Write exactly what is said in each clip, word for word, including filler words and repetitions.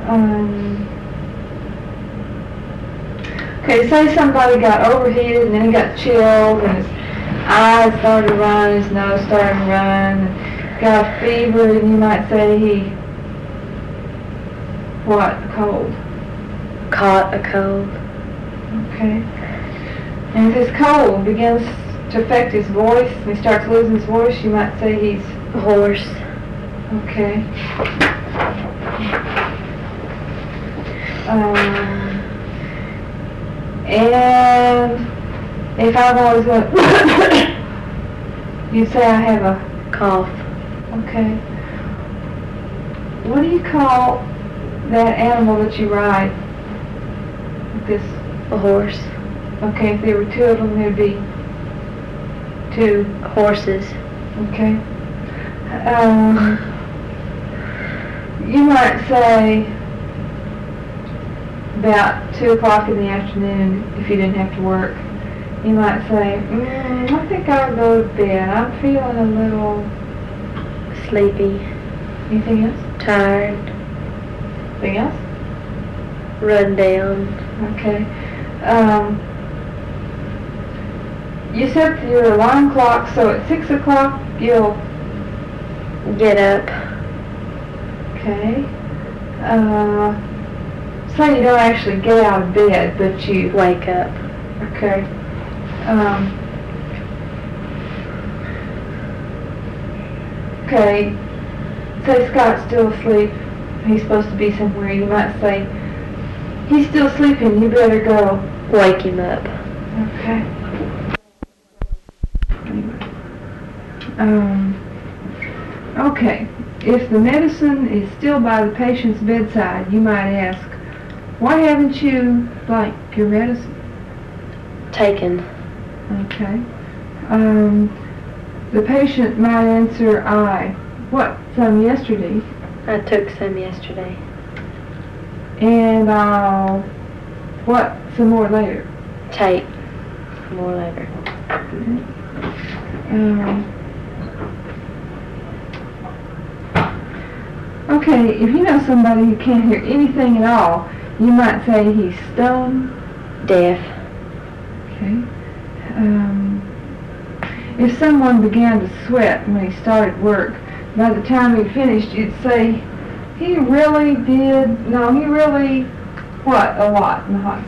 Um, okay, say somebody got overheated and then he got chilled and his eyes started to run, his nose started to run, and got a fever, and you might say he, what, a cold? Caught a cold. Okay. And if this cold begins to affect his voice, and he starts losing his voice, you might say he's hoarse. Okay. Um, and if I've always got, you say I have a cough. Okay. What do you call that animal that you ride? This a horse. Okay, if there were two of them, there'd be two horses. Okay. Um, you might say about two o'clock in the afternoon, if you didn't have to work, you might say, mm, I think I'll go to bed. I'm feeling a little sleepy. Anything else? Tired. Anything else? Run down. Okay. Um, you set your alarm clock so at six o'clock you'll get up. Okay. Uh, say you don't actually get out of bed, but you wake up. Okay. Um, okay. Say Scott's still asleep. He's supposed to be somewhere. You might say, he's still sleeping. You better go wake him up. Okay. Um, okay. If the medicine is still by the patient's bedside, you might ask, why haven't you, like, your medicine? Taken. Okay. Um, the patient might answer, I. What? Some yesterday? I took some yesterday. And I'll, what? Some more later? Take some more later. Um, okay, if you know somebody who can't hear anything at all, you might say he's stone deaf. Okay. Um, if someone began to sweat when he started work, by the time he finished, you'd say, he really did, no, he really, what, a lot in the hot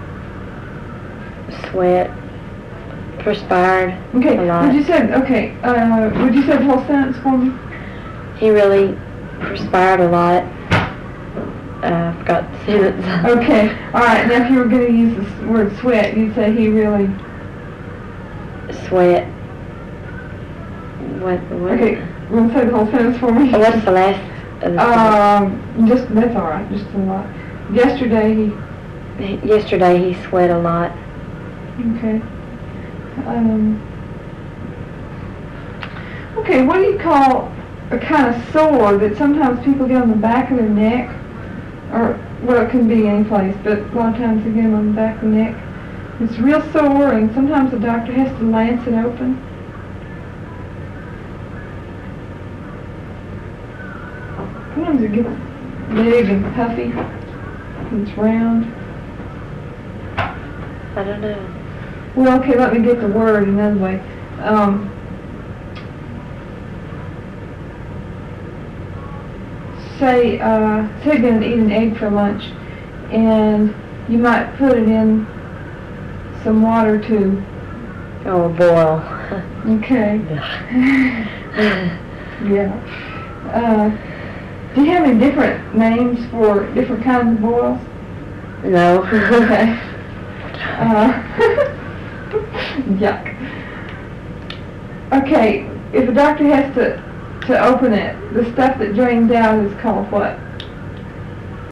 sun? Sweat. Perspired. Okay, a lot. would you say, okay, uh, would you say the whole sentence for me? He really perspired a lot. Uh, I forgot the sentence. Okay, alright, now if you were going to use the word sweat, you'd say he really... Sweat. What, what? Okay, you want to say the whole sentence for me? Oh, what's the last of the Um, just, that's alright, just a lot. Yesterday he... Yesterday he sweat a lot. Okay. Um, okay, what do you call a kind of sore that sometimes people get on the back of their neck? Or, well, it can be any place, but a lot of times they get them on the back of the neck. It's real sore, and sometimes the doctor has to lance it open. Sometimes it gets big and puffy, and it's round. I don't know. Well, okay, let me get the word another way. Um, say, uh, say you're going to eat an egg for lunch, and you might put it in some water to... Oh, boil. Okay. Yeah. Uh, do you have any different names for different kinds of boils? No. Okay. Uh, yuck. Okay, if a doctor has to, to open it, the stuff that drains out is called what?